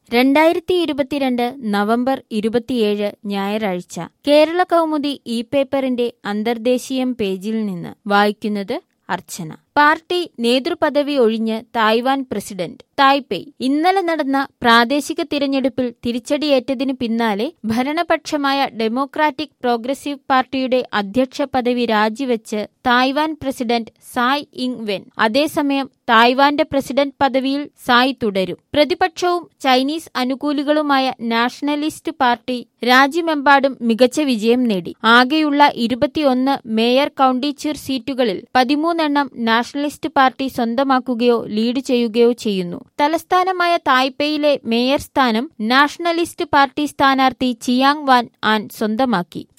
2022 November 27 ഞായറാഴ്ച കേരള കൗമുദി ഈ പേപ്പറിന്റെ അന്തർദേശീയം പേജിൽ നിന്ന് വായിക്കുന്നത് അർച്ചന. പാർട്ടി നേതൃപദവി ഒഴിഞ്ഞ് തായ്വാൻ പ്രസിഡന്റ്. തായ്പേയ്. ഇന്നലെ നടന്ന പ്രാദേശിക തിരഞ്ഞെടുപ്പിൽ തിരിച്ചടിയേറ്റതിനു പിന്നാലെ ഭരണപക്ഷമായ ഡെമോക്രാറ്റിക് പ്രോഗ്രസീവ് പാർട്ടിയുടെ അധ്യക്ഷ പദവി രാജിവെച്ച് തായ്വാൻ പ്രസിഡന്റ് സായ് ഇങ് വെൻ. അതേസമയം തായ്വാന്റെ പ്രസിഡന്റ് പദവിയിൽ സായ് തുടരും. പ്രതിപക്ഷവും ചൈനീസ് അനുകൂലികളുമായ നാഷണലിസ്റ്റ് പാർട്ടി രാജ്യമെമ്പാടും മികച്ച വിജയം നേടി. ആകെയുള്ള 21 മേയർ കൗണ്ടി ചീർ സീറ്റുകളിൽ 13 നാഷണലിസ്റ്റ് പാർട്ടി സ്വന്തമാക്കുകയോ ലീഡ് ചെയ്യുകയോ ചെയ്യുന്നു. തലസ്ഥാനമായ തായ്പേയിലെ മേയർ സ്ഥാനം നാഷണലിസ്റ്റ് പാർട്ടി സ്ഥാനാർത്ഥി ചിയാങ് വാൻ ആൻ സ്വന്തമാക്കി.